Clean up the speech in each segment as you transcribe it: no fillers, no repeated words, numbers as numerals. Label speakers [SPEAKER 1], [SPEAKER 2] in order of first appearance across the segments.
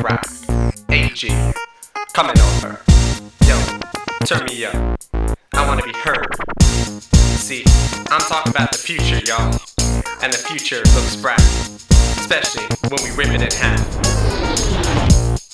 [SPEAKER 1] rap. AG, coming over. Yo, turn me up. I wanna be heard. See, I'm talking about the future, y'all. And the future looks bright, especially when we rip it in half.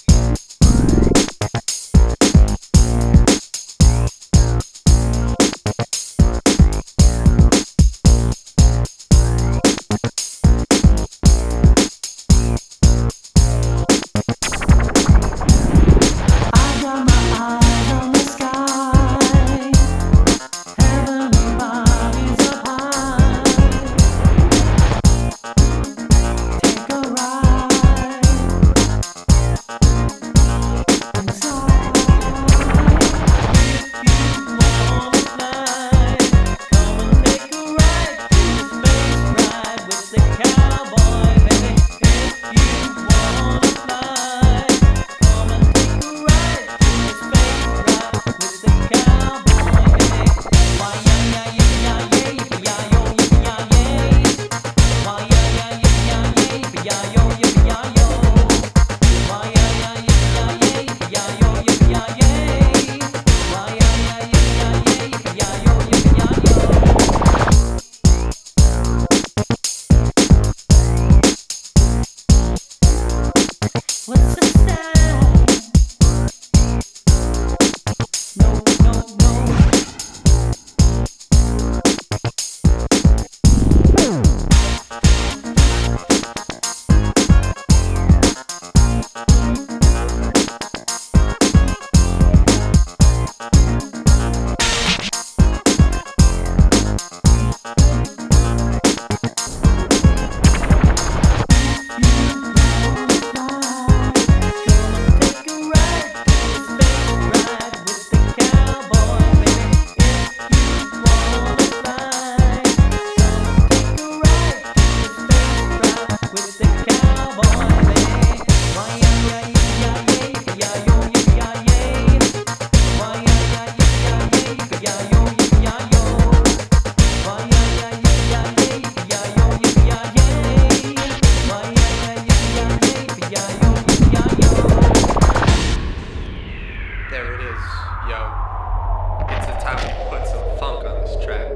[SPEAKER 1] There it is, yo. It's the time we put some funk on this track.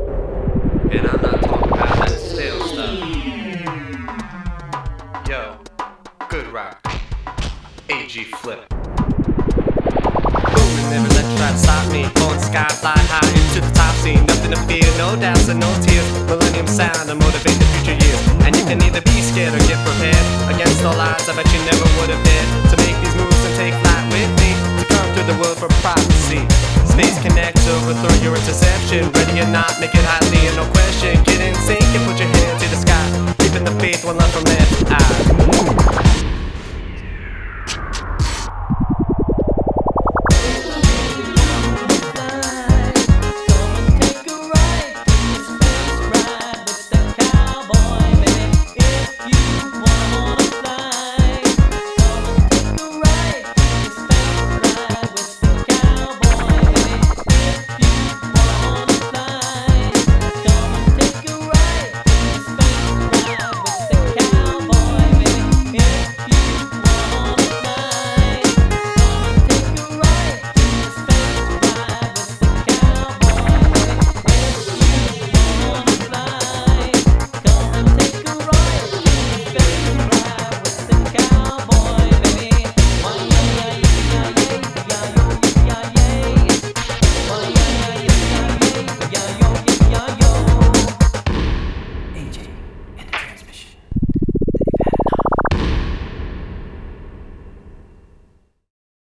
[SPEAKER 1] And I'm not talking about that stale stuff. Yo, good rock. AG Flip.
[SPEAKER 2] Booming, never let try to stop me. Going sky, fly high into the top scene. Nothing to fear, no doubts and no tears. Millennium sound to motivate the future years. And you can either be scared or get prepared. Against all odds, I bet you never would have dared to make these moves and take flight with me. The world for prophecy. Space connects, overthrow your interception. Ready or not, make it hotly and no question. Get in sync and put your hand to the sky. Keeping the faith, one love from left.